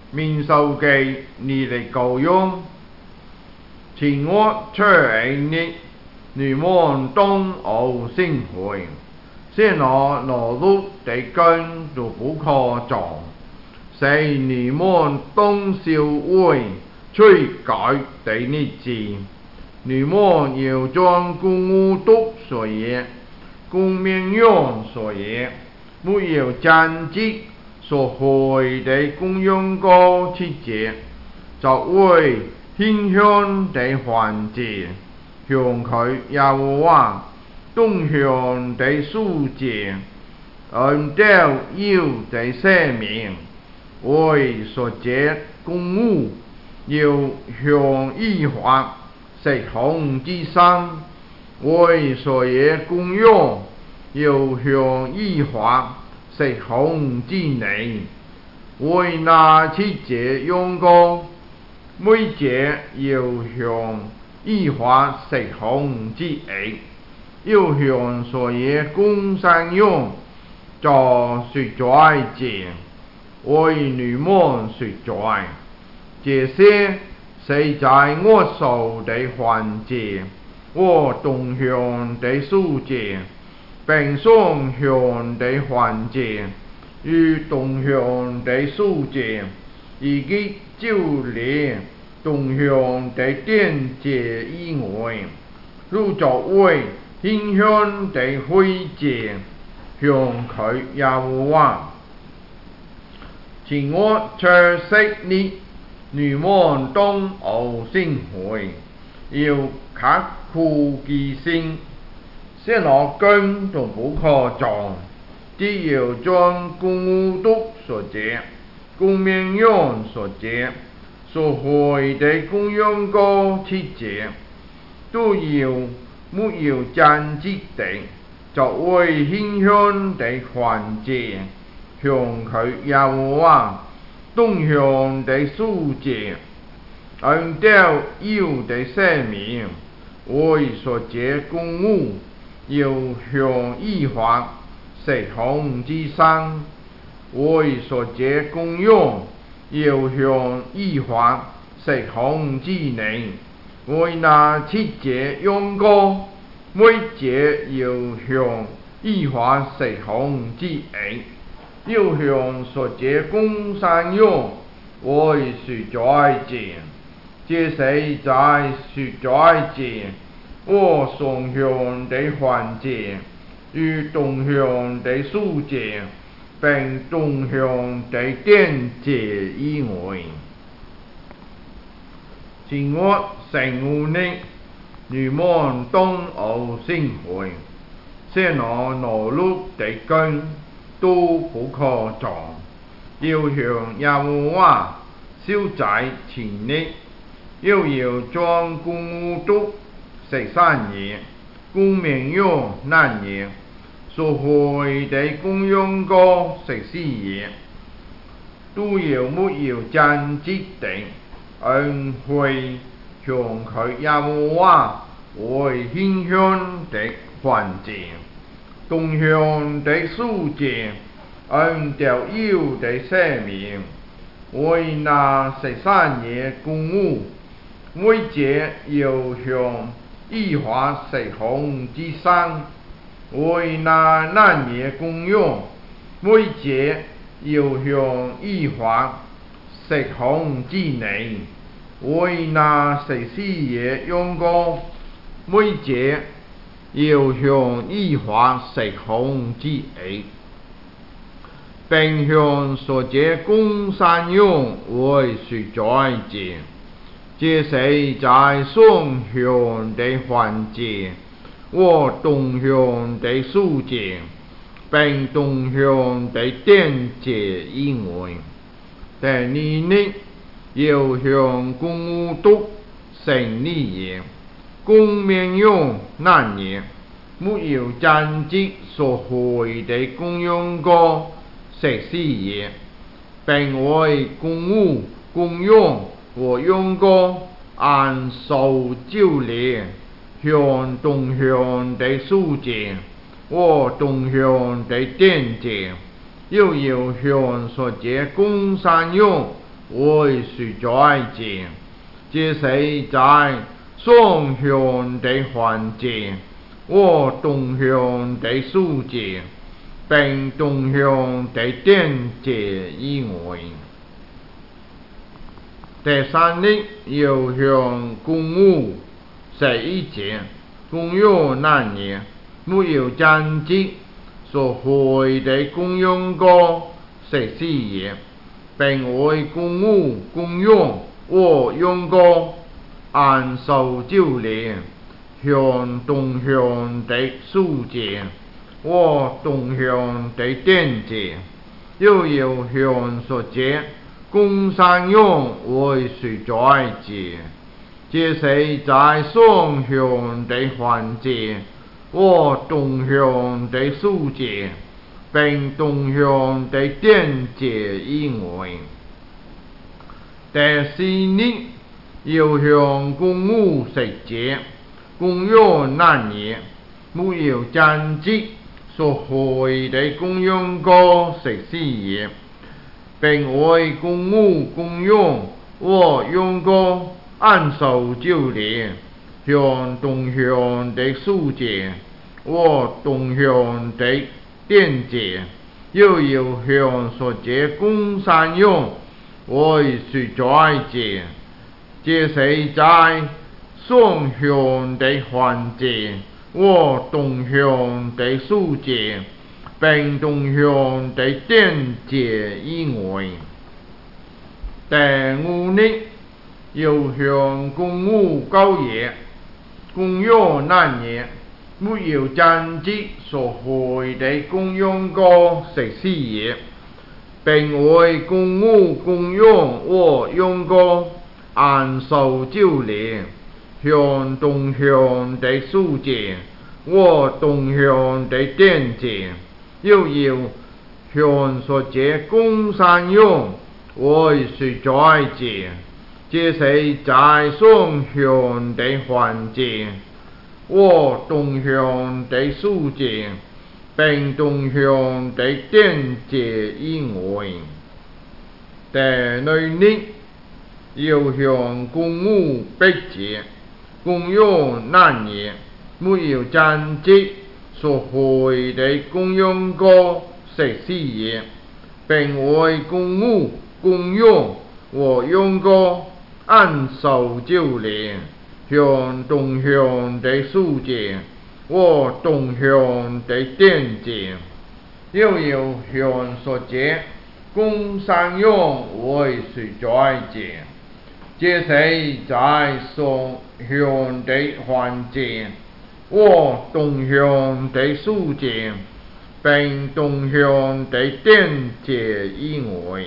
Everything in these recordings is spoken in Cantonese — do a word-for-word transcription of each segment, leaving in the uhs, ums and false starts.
面受記你嚟羔羊，前我出愛你，女門東奧星會，先我羅碌地根都不可撞，使女門東少會，吹改地呢字，女門要將公務督所嘢，公名用所嘢，沒有戰績。所會的供養高七節，就會馨香的環節，向佢耶和華東向的書節，按照要的赦免，為所節公務，要向依法食紅之生，為所嘢供養，要向依法。食紅之年，為那七節用過，每節要向依法食紅之額，要向所有供生用作贖罪節，為你們贖罪。這些是在我受的環節，我動向的書節。並雙向的環節與動向的書節，以及照例動向的典節以外，都作為馨香的會節，向佢耶和華。前我出息你，女門東奧星會，要刻苦記心。先我根都不可撞，只要將公務督所節、公名用所節、所會的供養高七節，都要沒有戰績的，就為馨香的環節，向佢耶和華東向的書節，按照要的赦免，為所節公務。要向依法食紅之生，為所節供養，要向依法食紅之年，為那七節用過，每節要向依法食紅之額，要向所節供生用，為贖罪節，這是在贖罪節。我雙向的環節與動向的書節，並動向的典節以外，前我聖護你，女門東奧星會，先我羅碌的根都不可撞，要向耶和華燒祭前你，要要將公務督。食三year，公名用難year，所會的供養高食四year，都要沒有戰績的，按會向佢耶和華為馨香的環節，動向的書節，按照要的赦免，為那食三year公務，每節要向依法食紅之生，為那難year供養，每節要向依法食紅之年，為那食四year用過，每節要向依法食紅之額，並向所節供生用為贖罪節。這是在雙向的環節和動向的書節，並動向的典節以外，但你呢要向公務督成立業，公名用難業，沒有戰績所會的供養過食事業，並為公務供養。和用過按受照例向動向的書節和動向的典節，又要向所節供生用为谁再见？这谁在双向的环节，我东向的世界，并东向的天界以外。第三日要向公务十一节，公用那年，没有战绩所会的公用歌十四页，并为公务公用和用歌按受照例，向东向的世界和东向的天界，又要向所节公山用为谁在节？这是在双向的环节和东向的世界，并东向的天界以外。第四日要向公务十节，公用那年，没有战绩所会的公用歌十四页，并为公务公用和用歌按受照例，向东向的世界和东向的天界，又要向所节公山用为谁在节？这是在双向的环节和东向的世界，并东向的天界以外。第五日要向公务九夜，公用那年，没有战绩所会的公用歌十四页，并为公务公用和用歌按受照例，向东向的世界和东向的天界，又要向所节公山用为谁在节？这是在双向的环节和东向的世界，并东向的天界以外。第六日要向公务八节，公用那年，没有战绩所会的公用歌十四页，并为公务公用和用歌按受照例，向东向的世界和东向的天界，又要向所节公山用为谁在节？这是在双向的环节和东向的世界，并东向的天界以外。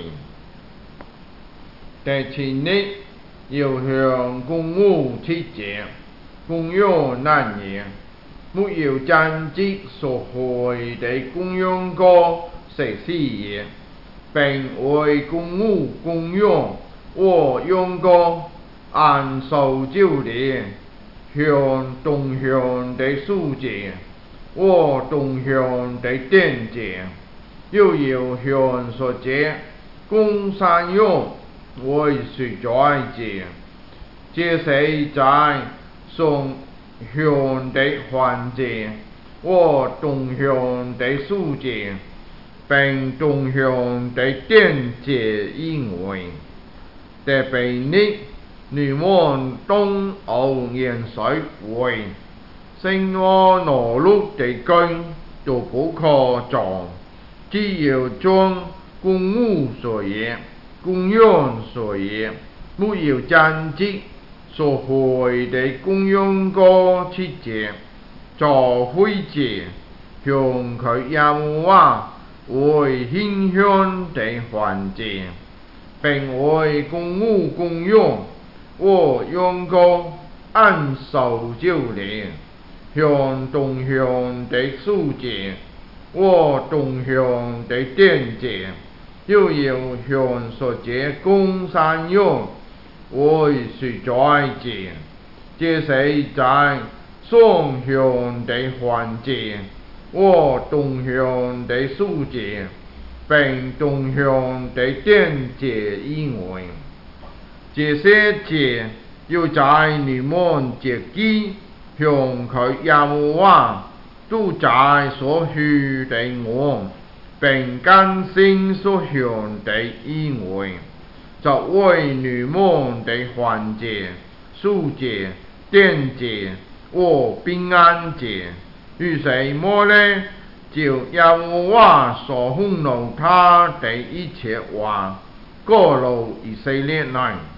第七日要向公务七节，公用那年，没有战绩所会的公用歌十四页，并为公务公用和用歌按受照例，向东向的世界和东向的天界，又要向所节公山用为谁在节？这是在双向的环节和东向的世界，并东向的天界以外。第八日女王东欧盐水会，圣阿罗禄地區做補課狀，只要將公務所業、公用所業，沒有戰績所會的公用歌七節，做灰節，向佢有話為獻香的環節，並為公務公用和用歌按受照例，向東向的世界和東向的天界，又要向所節公山用為誰在節？這是在雙向的環節和東向的世界， 并同向地典节以外，这些节要在你们自己向佢耶和華都在所許的我，並更新所向的以外，就為你們的還節、贖節、典節和平安節，於什麼呢？照耶和華所吩咐他的一切話，告訴以色列人。